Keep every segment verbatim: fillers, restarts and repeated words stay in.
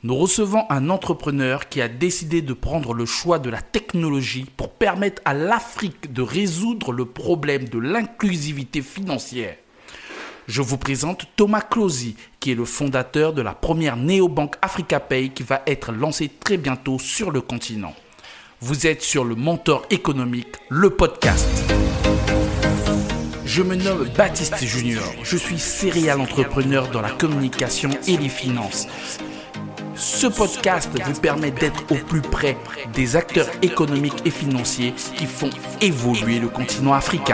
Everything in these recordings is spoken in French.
Nous recevons un entrepreneur qui a décidé de prendre le choix de la technologie pour permettre à l'Afrique de résoudre le problème de l'inclusivité financière. Je vous présente Thomas Closy, qui est le fondateur de la première néobanque AfricaPay qui va être lancée très bientôt sur le continent. Vous êtes sur le Mentor économique, le podcast. Je me nomme Baptiste Junior, je suis serial entrepreneur dans la communication et les finances. Ce podcast vous permet d'être au plus près des acteurs économiques et financiers qui font évoluer le continent africain.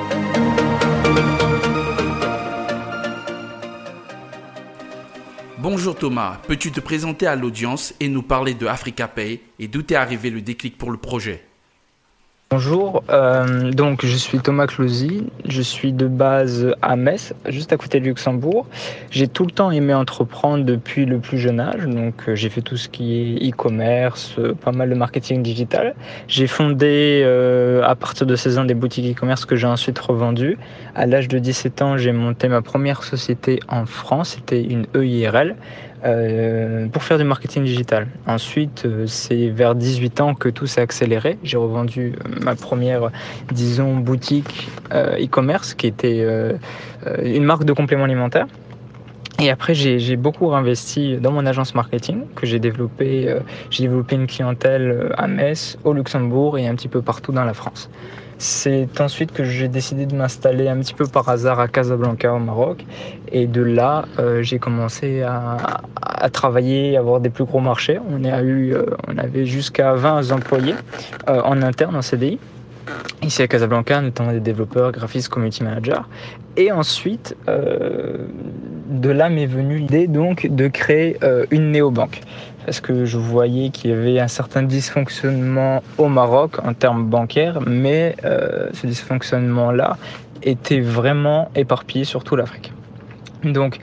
Bonjour Thomas, peux-tu te présenter à l'audience et nous parler de AfricaPay et d'où t'est arrivé le déclic pour le projet ? Bonjour, euh, donc je suis Thomas Closy, je suis de base à Metz, juste à côté de Luxembourg. J'ai tout le temps aimé entreprendre depuis le plus jeune âge, donc euh, j'ai fait tout ce qui est e-commerce, euh, pas mal de marketing digital. J'ai fondé euh, à partir de seize ans des boutiques e-commerce que j'ai ensuite revendues. À l'âge de dix-sept ans, j'ai monté ma première société en France, c'était une E I R L. Euh, pour faire du marketing digital. Ensuite, euh, c'est vers dix-huit ans que tout s'est accéléré. J'ai revendu euh, ma première, disons, boutique euh, e-commerce qui était euh, euh, une marque de compléments alimentaires. Et après, j'ai, j'ai beaucoup réinvesti dans mon agence marketing que j'ai développé. Euh, j'ai développé une clientèle à Metz, au Luxembourg et un petit peu partout dans la France. C'est ensuite que j'ai décidé de m'installer un petit peu par hasard à Casablanca au Maroc. Et de là, euh, j'ai commencé à, à travailler, à avoir des plus gros marchés. On, a eu, euh, on avait jusqu'à vingt employés euh, en interne, en C D I. Ici à Casablanca, notamment des développeurs, graphistes, community managers. Et ensuite, euh, de là m'est venue l'idée donc de créer euh, une néobanque. Parce que je voyais qu'il y avait un certain dysfonctionnement au Maroc en termes bancaires, mais euh, ce dysfonctionnement-là était vraiment éparpillé sur toute l'Afrique. Donc,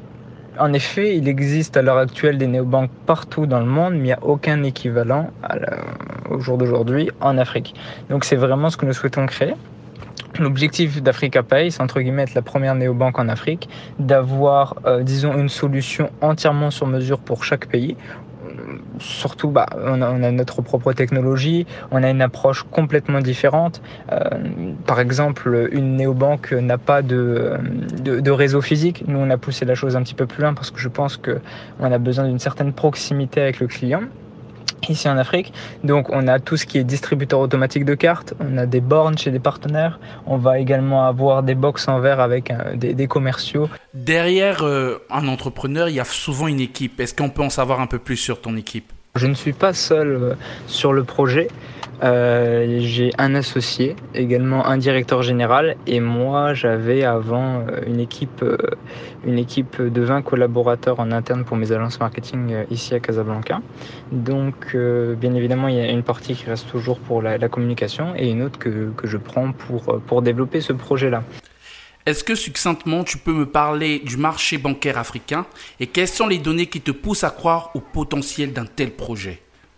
en effet, il existe à l'heure actuelle des néobanques partout dans le monde, mais il n'y a aucun équivalent à la, au jour d'aujourd'hui en Afrique. Donc, c'est vraiment ce que nous souhaitons créer. L'objectif d'AfricaPay, c'est entre guillemets être la première néobanque en Afrique, d'avoir, euh, disons, une solution entièrement sur mesure pour chaque pays. Surtout, bah, on, a, on a notre propre technologie, on a une approche complètement différente. Euh, par exemple, une néobanque n'a pas de, de, de réseau physique. Nous, on a poussé la chose un petit peu plus loin parce que je pense qu'on a besoin d'une certaine proximité avec le client. Ici en Afrique, donc on a tout ce qui est distributeur automatique de cartes, on a des bornes chez des partenaires, on va également avoir des box en verre avec un, des, des commerciaux. Derrière euh, un entrepreneur, il y a souvent une équipe. Est-ce qu'on peut en savoir un peu plus sur ton équipe ? Je ne suis pas seul euh, sur le projet. Euh, j'ai un associé, également un directeur général, et moi j'avais avant euh, une équipe, euh, une équipe de vingt collaborateurs en interne pour mes agences marketing euh, ici à Casablanca. Donc euh, bien évidemment il y a une partie qui reste toujours pour la, la communication et une autre que, que je prends pour, pour développer ce projet-là. Est-ce que succinctement tu peux me parler du marché bancaire africain et quelles sont les données qui te poussent à croire au potentiel d'un tel projet ?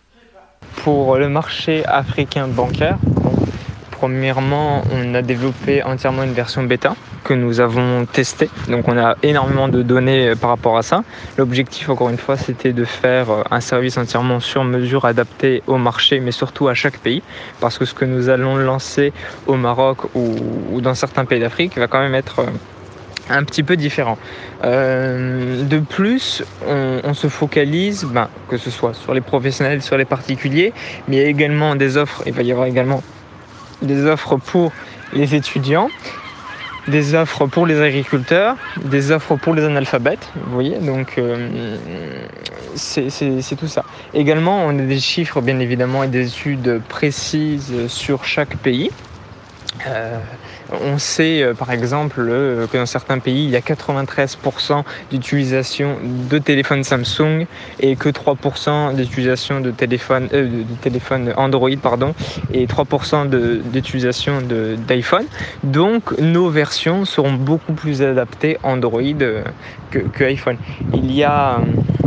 Pour le marché africain bancaire, premièrement, on a développé entièrement une version bêta que nous avons testée. Donc on a énormément de données par rapport à ça. L'objectif, encore une fois, c'était de faire un service entièrement sur mesure adapté au marché, mais surtout à chaque pays. Parce que ce que nous allons lancer au Maroc ou, ou dans certains pays d'Afrique va quand même être un petit peu différent. Euh, de plus, on, on se focalise, ben, que ce soit sur les professionnels, sur les particuliers, mais il y a également des offres, il va y avoir également des offres pour les étudiants, des offres pour les agriculteurs, des offres pour les analphabètes, vous voyez, donc euh, c'est, c'est, c'est tout ça. Également, on a des chiffres, bien évidemment, et des études précises sur chaque pays. Euh, on sait euh, par exemple euh, que dans certains pays il y a quatre-vingt-treize pour cent d'utilisation de téléphones Samsung et que trois pour cent d'utilisation de téléphones euh, de, de téléphone Android pardon et trois pour cent de, d'utilisation de, d'iPhone. Donc nos versions seront beaucoup plus adaptées Android euh, que, que iPhone. Il y a euh,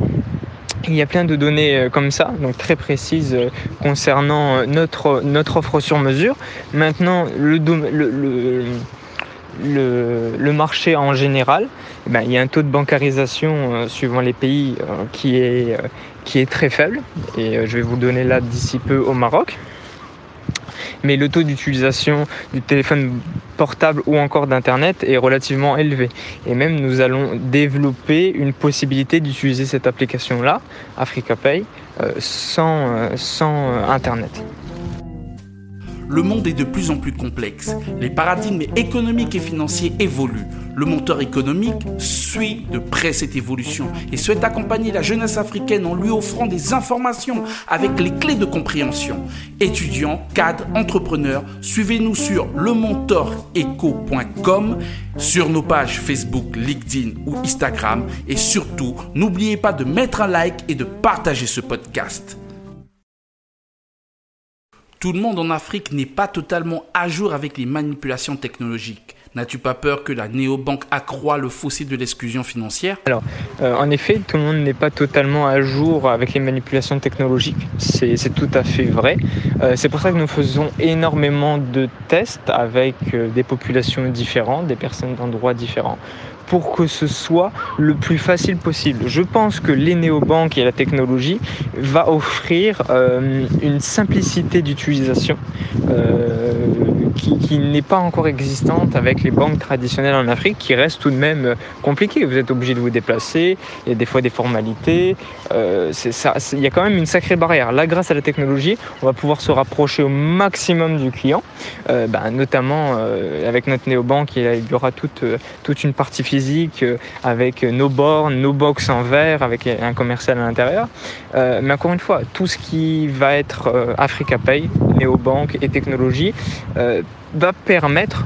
Il y a plein de données comme ça, donc très précises concernant notre, notre offre sur mesure. Maintenant, le, le, le, le, le marché en général ben, il y a un taux de bancarisation euh, suivant les pays euh, qui, est, euh, qui est très faible. Et euh, je vais vous donner là d'ici peu au Maroc. Mais le taux d'utilisation du téléphone portable ou encore d'Internet est relativement élevé. Et même nous allons développer une possibilité d'utiliser cette application-là, AfricaPay, euh, sans, euh, sans euh, Internet. Le monde est de plus en plus complexe. Les paradigmes économiques et financiers évoluent. Le moteur économique suit de près cette évolution et souhaite accompagner la jeunesse africaine en lui offrant des informations avec les clés de compréhension. Étudiants, cadres, entrepreneurs, suivez-nous sur le monteur éco point com, sur nos pages Facebook, LinkedIn ou Instagram et surtout, n'oubliez pas de mettre un like et de partager ce podcast. Tout le monde en Afrique n'est pas totalement à jour avec les manipulations technologiques. N'as-tu pas peur que la néobanque accroît le fossé de l'exclusion financière ? Alors, euh, en effet, tout le monde n'est pas totalement à jour avec les manipulations technologiques. C'est, c'est tout à fait vrai. Euh, c'est pour ça que nous faisons énormément de tests avec euh, des populations différentes, des personnes d'endroits différents, pour que ce soit le plus facile possible. Je pense que les néobanques et la technologie va offrir euh, une simplicité d'utilisation euh, qui, qui n'est pas encore existante avec les banques traditionnelles en Afrique, qui restent tout de même compliquées. Vous êtes obligé de vous déplacer, il y a des fois des formalités, euh, c'est ça, c'est, il y a quand même une sacrée barrière. Là, grâce à la technologie, on va pouvoir se rapprocher au maximum du client, euh, bah, notamment euh, avec notre néobanque, il y aura toute, toute une partie physique avec nos bornes, nos box en verre, avec un commercial à l'intérieur. Euh, mais encore une fois, tout ce qui va être euh, AfricaPay, néobanque et technologie euh, va permettre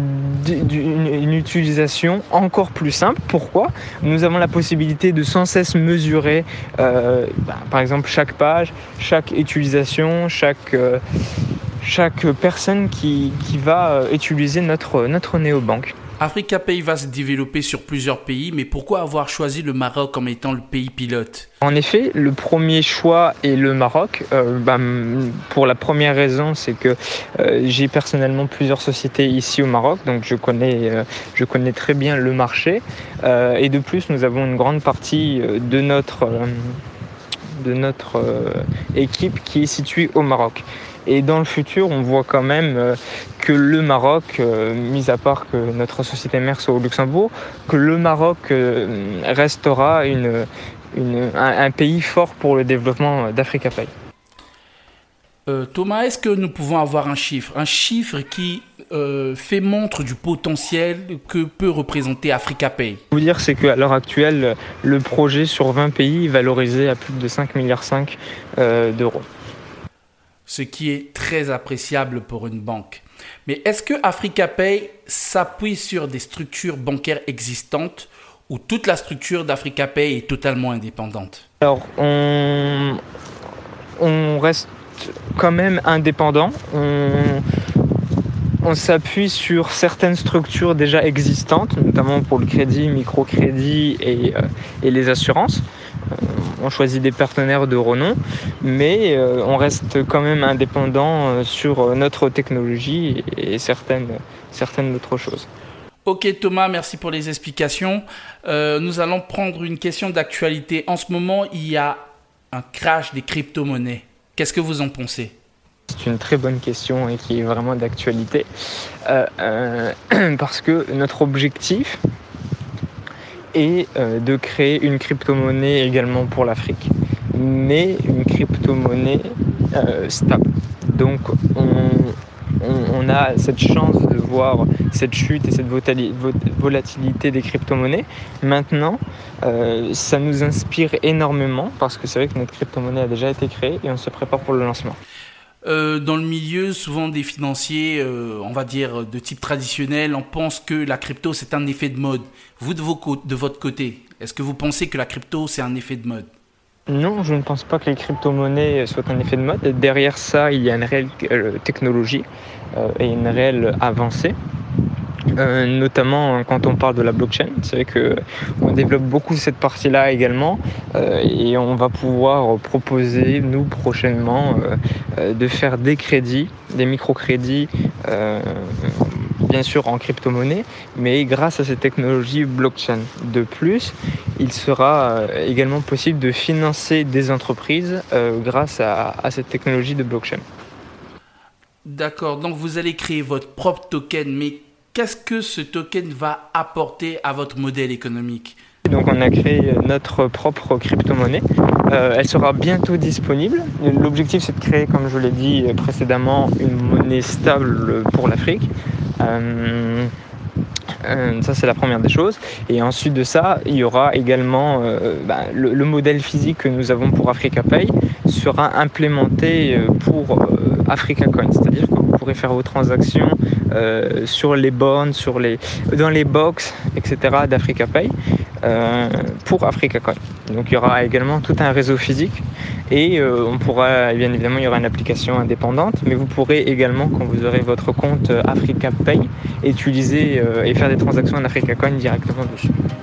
d'une une utilisation encore plus simple. Pourquoi ? Nous avons la possibilité de sans cesse mesurer, euh, bah, par exemple, chaque page, chaque utilisation, chaque, euh, chaque personne qui, qui va euh, utiliser notre, notre néobanque. AfricaPay va se développer sur plusieurs pays, mais pourquoi avoir choisi le Maroc comme étant le pays pilote ? En effet, le premier choix est le Maroc. Euh, bah, pour la première raison, c'est que euh, j'ai personnellement plusieurs sociétés ici au Maroc, donc je connais, euh, je connais très bien le marché. Euh, et de plus, nous avons une grande partie de notre, euh, de notre euh, équipe qui est située au Maroc. Et dans le futur, on voit quand même euh, que le Maroc, euh, mis à part que notre société mère soit au Luxembourg, que le Maroc euh, restera une, une, un, un pays fort pour le développement d'AfricaPay. Euh, Thomas, est-ce que nous pouvons avoir un chiffre, un chiffre qui euh, fait montre du potentiel que peut représenter AfricaPay ? Ce que je veux dire, c'est qu'à l'heure actuelle, le projet sur vingt pays est valorisé à plus de cinq virgule cinq milliards euh, d'euros. Ce qui est très appréciable pour une banque. Mais est-ce que AfricaPay s'appuie sur des structures bancaires existantes ou toute la structure d'AfricaPay est totalement indépendante ? Alors, on, on reste quand même indépendant. On, on s'appuie sur certaines structures déjà existantes, notamment pour le crédit, microcrédit et, euh, et les assurances. On choisit des partenaires de renom, mais euh, on reste quand même indépendant sur notre technologie et certaines, certaines autres choses. Ok Thomas, merci pour les explications. Euh, nous allons prendre une question d'actualité. En ce moment, il y a un crash des crypto-monnaies. Qu'est-ce que vous en pensez ? C'est une très bonne question et qui est vraiment d'actualité euh, euh, parce que notre objectif et euh, de créer une crypto-monnaie également pour l'Afrique, mais une crypto-monnaie euh, stable. Donc on, on, on a cette chance de voir cette chute et cette volatilité des crypto-monnaies. Maintenant, euh, ça nous inspire énormément parce que c'est vrai que notre crypto-monnaie a déjà été créée et on se prépare pour le lancement. Euh, dans le milieu, souvent des financiers, euh, on va dire de type traditionnel, on pense que la crypto c'est un effet de mode. Vous de, vos co- de votre côté, est-ce que vous pensez que la crypto c'est un effet de mode ? Non, je ne pense pas que les crypto-monnaies soient un effet de mode. Derrière ça, il y a une réelle euh, technologie euh, et une réelle avancée. Euh, notamment quand on parle de la blockchain. C'est vrai qu'on développe beaucoup cette partie-là également euh, et on va pouvoir proposer, nous, prochainement, euh, euh, de faire des crédits, des microcrédits euh, bien sûr en crypto-monnaie, mais grâce à cette technologie blockchain. De plus, il sera également possible de financer des entreprises euh, grâce à, à cette technologie de blockchain. D'accord, donc vous allez créer votre propre token, mais qu'est-ce que ce token va apporter à votre modèle économique ? Donc on a créé notre propre crypto-monnaie. Euh, elle sera bientôt disponible. L'objectif, c'est de créer, comme je l'ai dit précédemment, une monnaie stable pour l'Afrique. Euh, euh, ça, c'est la première des choses. Et ensuite de ça, il y aura également euh, bah, le, le modèle physique que nous avons pour AfricaPay sera implémenté pour euh, AfricaCoin. C'est-à-dire que vous pourrez faire vos transactions euh, sur les bornes, sur les, dans les box, et cetera d'AfricaPay. Euh, pour AfricaCoin. Donc il y aura également tout un réseau physique et euh, on pourra, bien évidemment, il y aura une application indépendante, mais vous pourrez également, quand vous aurez votre compte AfricaPay, utiliser euh, et faire des transactions en AfricaCoin directement dessus.